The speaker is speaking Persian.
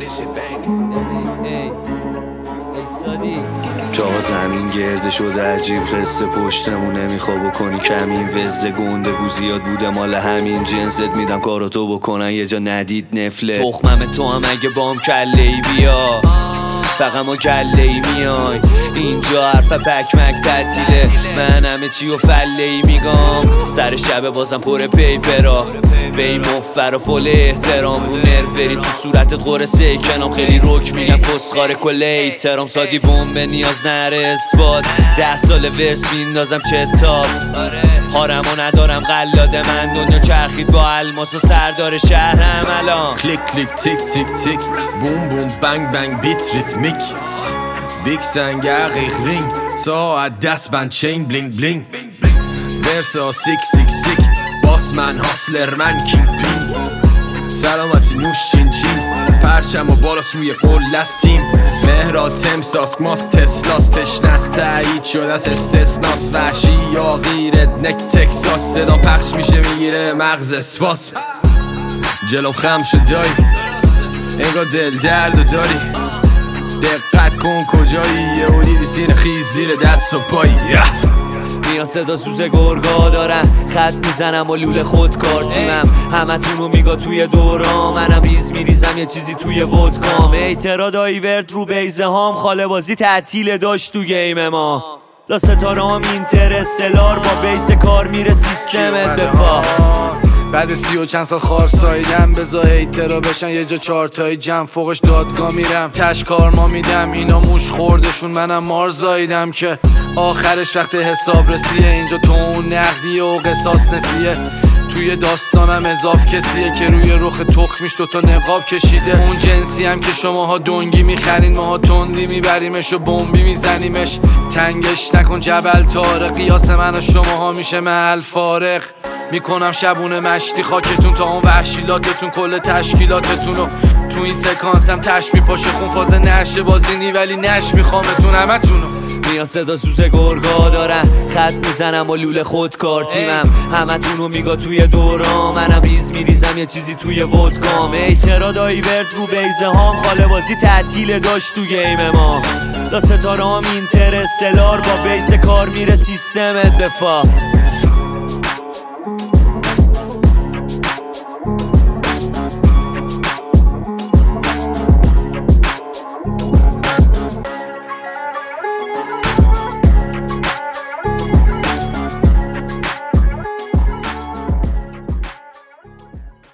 جا زمین گرده شده عجیب قصه پشتمون نمیخوا بکنی کمین وزه گنده گو زیاد بوده مال همین جنست میدم کاراتو بکنن یه جا ندید نفله تخمم تو هم اگه بام کله ای بیا فقط ما کله ای میای اینجا حرف پکمک تعطیله من همه چی و فله ای میگم سر شب بازم پر پیپرا به این مفر و فل احترام رو نرفری تو صورتت قرصه کنام خیلی رک میگن کسخار کل ایترام سادی بوم به نیاز نره اثبات 10 سال ورس میندازم چتاب هارمو ندارم قلاده من دنیا چرخید با الماس و سردار شهرم الان کلیک کلیک تیک تیک تیک بوم بوم بنگ بنگ بیت ریتمیک بیگ سنگر غیق رینگ ساعت دست بند چین بلینگ بلینگ ورسا سیک سیک سیک باس من هاسلر من کینگ پینگ سلامتی نوش چین چین پرچم و بالاس روی قلست تیم مهرا تمساس ماسک تسلاس تشنست تایید شده از استثناس وحشی یا غیرت نک تکساس صدا پخش میشه میگیره مغز اسپاس جلوم خم شد دایی انگار دل درد داری دقت کن کجایی یه دیدی سیر خیز زیر دست و پایی میان صدا سوز گرگا دارن خط میزنم و لوله خودکار تیمم همه تونو میگا توی دورا منم ریز میریزم یه چیزی توی ودکام اعتراض آیورد رو بیزه هام خاله بازی تعطیل داشت تو گیم ما لا ستاره هم اینترستلار با بیس کار میره سیستمت بفا بعد 30 و چند سال خار سایدم بزا هیترا بشن یه جا 4 تای جمع فوقش دادگاه میرم تش کار ما میدم اینا موش خوردشون منم مار زایدم که آخرش وقت حساب رسیه اینجا تو اون نقدیه و قصاص نسیه توی داستانم اضاف کسیه که روی رخ تخمیش دوتا نقاب کشیده اون جنسی هم که شماها دنگی میخرین ماها تندی میبریمش و بمبی میزنیمش تنگش نکن جبل طارق قیاس من و شماها میشه محل فارق میکنم شبونه مشتی خاکتون تا اون وحشیلاتتون کل تشکیلاتتون و تو این سکانسم تش میپاشه خون فاز نشه بازینی ولی نش میخوامتون همتونو میان صدا سوز گرگا دارن خط میزنم و لوله خودکار تیمم همه تونو میگا توی دورا منم ریز میریزم یه چیزی توی ودکام اعتراض آیورد رو بیزه هام خاله بازی تعطیل داشت تو گیم ما لا ستاره هم اینترستلار با بیس کار میره سیستمت بفا